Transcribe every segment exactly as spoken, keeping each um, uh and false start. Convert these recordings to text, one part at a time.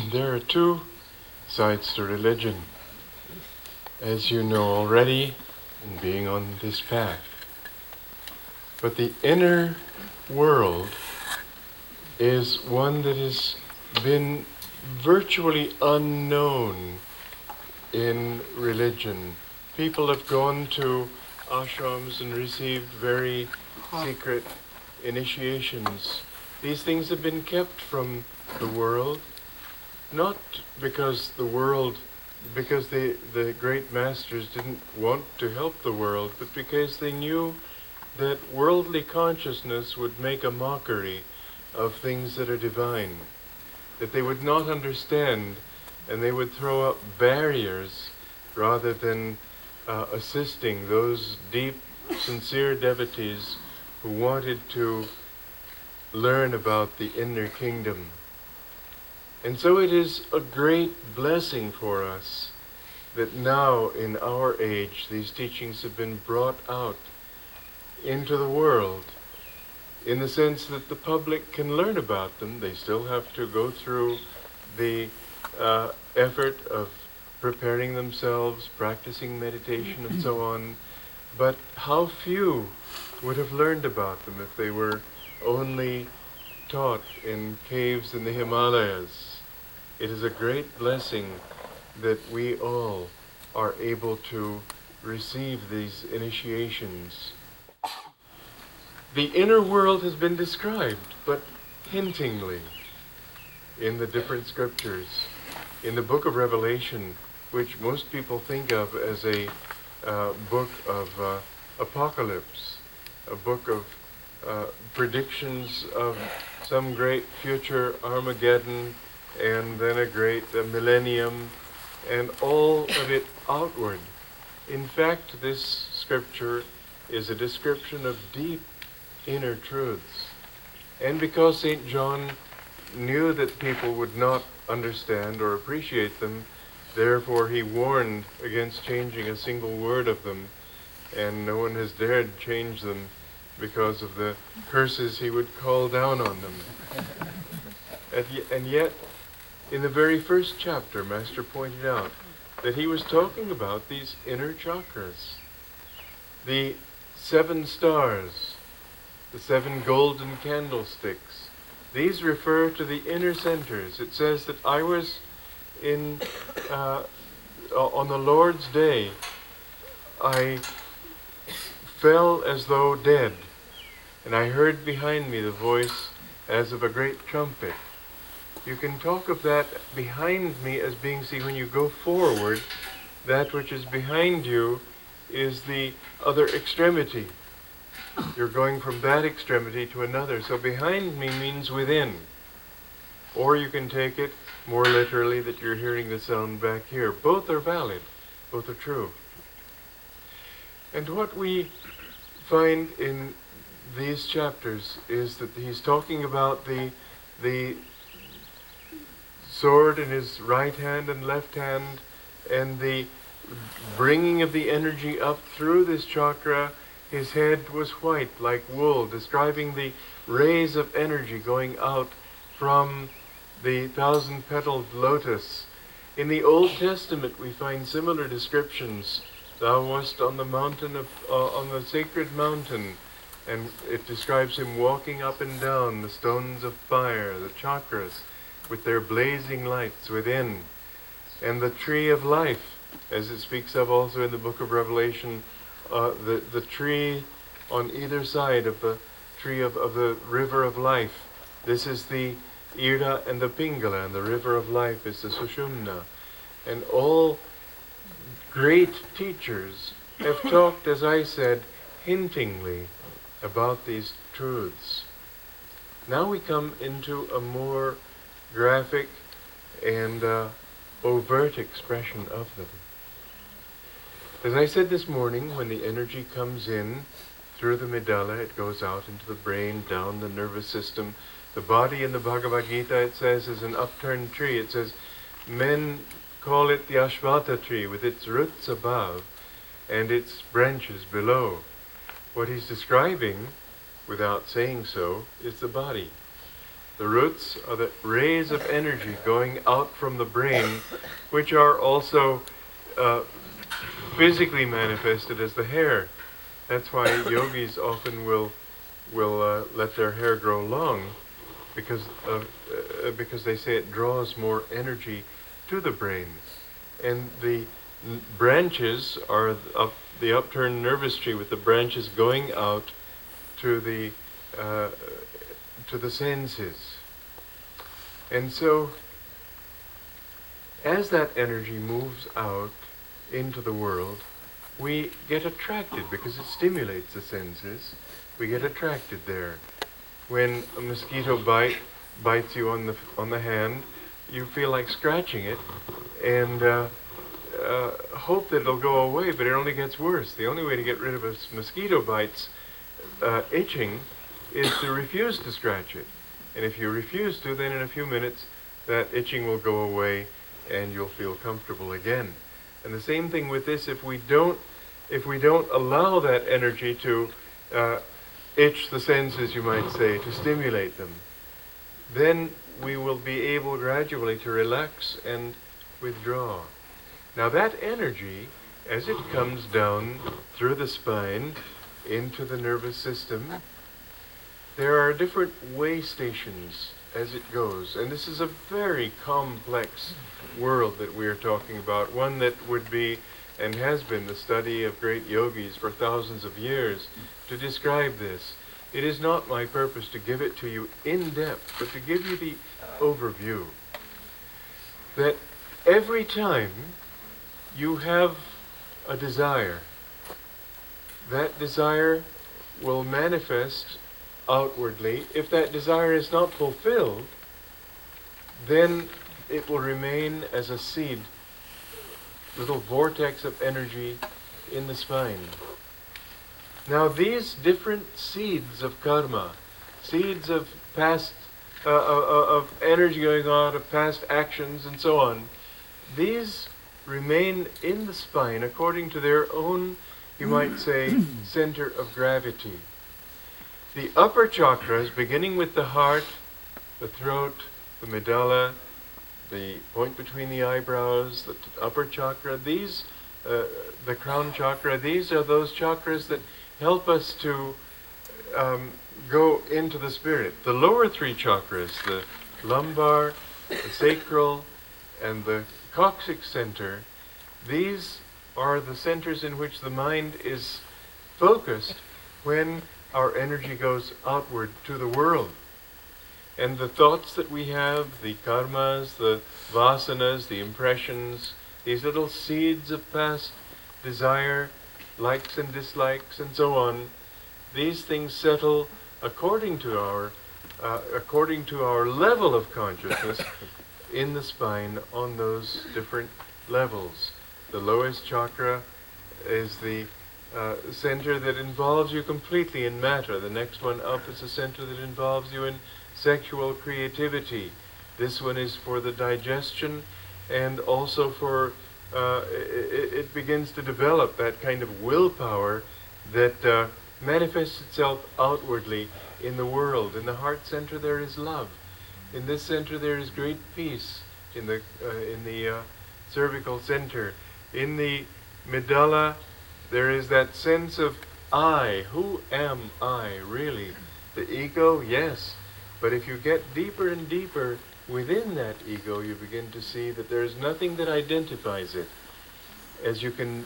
There are two sides to religion, as you know already, in being on this path. But the inner world is one that has been virtually unknown in religion. People have gone to ashrams and received very secret initiations. These things have been kept from the world, not because the world, because they, the great masters didn't want to help the world, but because they knew that worldly consciousness would make a mockery of things that are divine, that they would not understand, and they would throw up barriers rather than uh, assisting those deep, sincere devotees who wanted to learn about the inner kingdom. And so it is a great blessing for us that now in our age these teachings have been brought out into the world, in the sense that the public can learn about them. They still have to go through the uh, effort of preparing themselves, practicing meditation and so on, but how few would have learned about them if they were only taught in caves in the Himalayas. It is a great blessing that we all are able to receive these initiations. The inner world has been described, but hintingly, in the different scriptures. In the book of Revelation, which most people think of as a uh, book of uh, apocalypse, a book of uh, predictions of some great future Armageddon, and then a great uh, millennium, and all of it outward. In fact, this scripture is a description of deep inner truths. And because Saint John knew that people would not understand or appreciate them, therefore he warned against changing a single word of them, and no one has dared change them because of the curses he would call down on them. And, y- and yet, in the very first chapter, Master pointed out that he was talking about these inner chakras, the seven stars, the seven golden candlesticks. These refer to the inner centers. It says that I was in, uh, on the Lord's day, I fell as though dead, and I heard behind me the voice as of a great trumpet. You can talk of that behind me as being, see, when you go forward, that which is behind you is the other extremity. You're going from that extremity to another. So behind me means within. Or you can take it more literally that you're hearing the sound back here. Both are valid. Both are true. And what we find in these chapters is that he's talking about the the sword in his right hand and left hand, and the bringing of the energy up through this chakra. His head was white like wool, describing the rays of energy going out from the thousand-petaled lotus. In the Old Testament we find similar descriptions. Thou wast on the mountain of, uh, on the sacred mountain, and it describes him walking up and down the stones of fire, the chakras, with their blazing lights within. And the tree of life, as it speaks of also in the book of Revelation, uh, the, the tree on either side of the tree of, of the river of life. This is the Ira and the Pingala, and the river of life is the Sushumna. And all great teachers have talked, as I said, hintingly about these truths. Now we come into a more graphic and uh, overt expression of them. As I said this morning, when the energy comes in through the medulla, it goes out into the brain, down the nervous system. The body in the Bhagavad Gita, it says, is an upturned tree. It says, men call it the Ashwatha tree, with its roots above and its branches below. What he's describing, without saying so, is the body. The roots are the rays of energy going out from the brain, which are also uh, physically manifested as the hair. That's why yogis often will will uh, let their hair grow long, because of, uh, because they say it draws more energy to the brain. And the n- branches are th- up, the upturned nervous tree with the branches going out to the uh, to the senses. And so, as that energy moves out into the world, we get attracted because it stimulates the senses. We get attracted there. When a mosquito bite bites you on the on the hand, you feel like scratching it, and uh, uh, hope that it'll go away. But it only gets worse. The only way to get rid of a s- mosquito bite's uh, itching is to refuse to scratch it. And if you refuse to, then in a few minutes that itching will go away, and you'll feel comfortable again. And the same thing with this. If we don't, if we don't allow that energy to uh, itch the senses, you might say, to stimulate them, then we will be able gradually to relax and withdraw. Now that energy, as it comes down through the spine into the nervous system, there are different way stations as it goes. And this is a very complex world that we are talking about, one that would be and has been the study of great yogis for thousands of years to describe this. It is not my purpose to give it to you in depth, but to give you the overview. That every time you have a desire, that desire will manifest outwardly. If that desire is not fulfilled, then it will remain as a seed, little vortex of energy in the spine. Now these different seeds of karma, seeds of past, uh, uh, of energy going on, of past actions and so on, these remain in the spine according to their own, you might say, center of gravity. The upper chakras, beginning with the heart, the throat, the medulla, the point between the eyebrows, the t- upper chakra, these, uh, the crown chakra, these are those chakras that help us to um, go into the spirit. The lower three chakras, the lumbar, the sacral, and the coccyx center, these are the centers in which the mind is focused when our energy goes outward to the world. And the thoughts that we have, the karmas, the vasanas, the impressions, these little seeds of past desire, likes and dislikes and so on, these things settle according to our uh, according to our level of consciousness in the spine on those different levels. The lowest chakra is the uh, center that involves you completely in matter. The next one up is a center that involves you in sexual creativity. This one is for the digestion, and also for uh, it, it begins to develop that kind of willpower that uh, manifests itself outwardly in the world. In the heart center there is love. In this center there is great peace. In the uh, in the uh, cervical center, in the medulla, there is that sense of I. Who am I really? The ego, yes. But if you get deeper and deeper within that ego, you begin to see that there is nothing that identifies it. As you can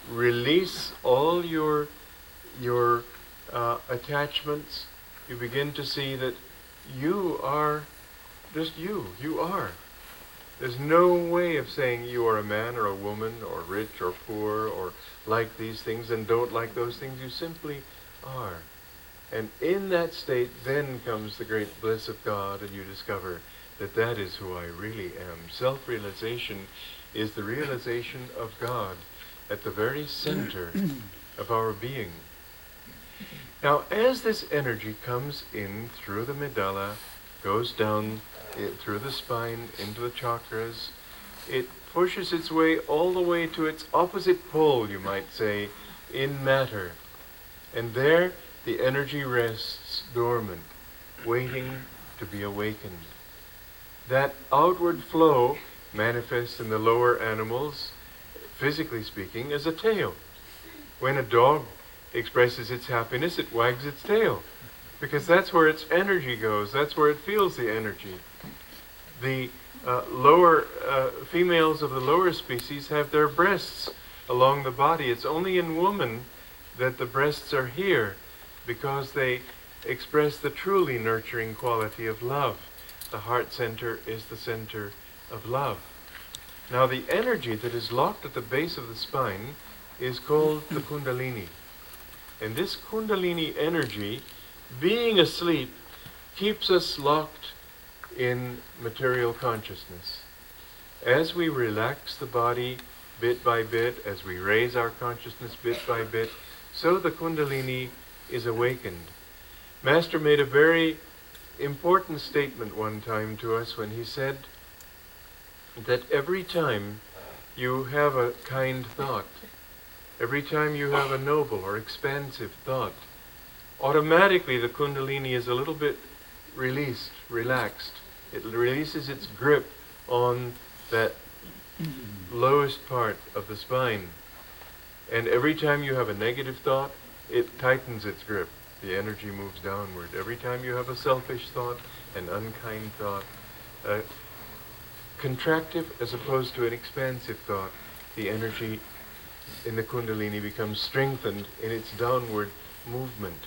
release all your your uh, attachments, you begin to see that you are just you. You are. There's no way of saying you are a man or a woman or rich or poor or like these things and don't like those things. You simply are. And in that state then comes the great bliss of God, and you discover that that is who I really am. Self-realization is the realization of God at the very center of our being. Now, as this energy comes in through the medulla, goes down it, through the spine, into the chakras, it pushes its way all the way to its opposite pole, you might say, in matter. And there the energy rests dormant, waiting to be awakened. That outward flow manifests in the lower animals, physically speaking, as a tail. When a dog expresses its happiness, it wags its tail, because that's where its energy goes, that's where it feels the energy. The uh, lower uh, females of the lower species have their breasts along the body. It's only in woman that the breasts are here, because they express the truly nurturing quality of love. The heart center is the center of love. Now the energy that is locked at the base of the spine is called the Kundalini. And this Kundalini energy, being asleep, keeps us locked in material consciousness. As we relax the body bit by bit, as we raise our consciousness bit by bit, so the Kundalini is awakened. Master made a very important statement one time to us when he said that every time you have a kind thought, every time you have a noble or expansive thought, automatically the Kundalini is a little bit released, relaxed. It releases its grip on that lowest part of the spine. And every time you have a negative thought, it tightens its grip. The energy moves downward. Every time you have a selfish thought, an unkind thought, a contractive as opposed to an expansive thought, the energy in the Kundalini becomes strengthened in its downward movement.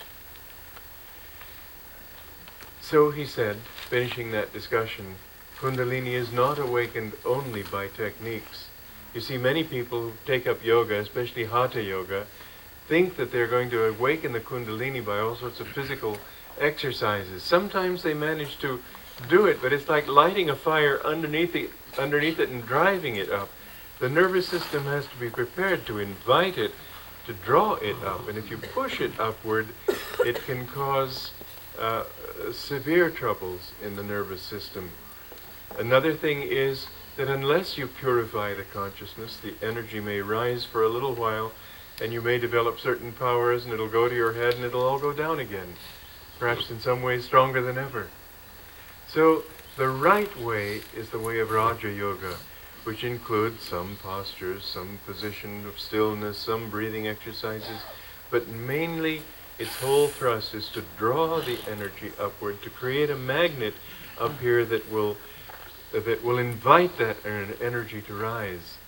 So he said, finishing that discussion, Kundalini is not awakened only by techniques. You see, many people who take up yoga, especially Hatha yoga, think that they're going to awaken the Kundalini by all sorts of physical exercises. Sometimes they manage to do it, but it's like lighting a fire underneath it, underneath it and driving it up. The nervous system has to be prepared to invite it, to draw it up. And if you push it upward, it can cause uh, severe troubles in the nervous system. Another thing is that unless you purify the consciousness, the energy may rise for a little while, and you may develop certain powers, and it'll go to your head, and it'll all go down again, perhaps in some ways stronger than ever. So the right way is the way of Raja Yoga, which includes some postures, some position of stillness, some breathing exercises, but mainly its whole thrust is to draw the energy upward, to create a magnet up here that will that will invite that energy to rise.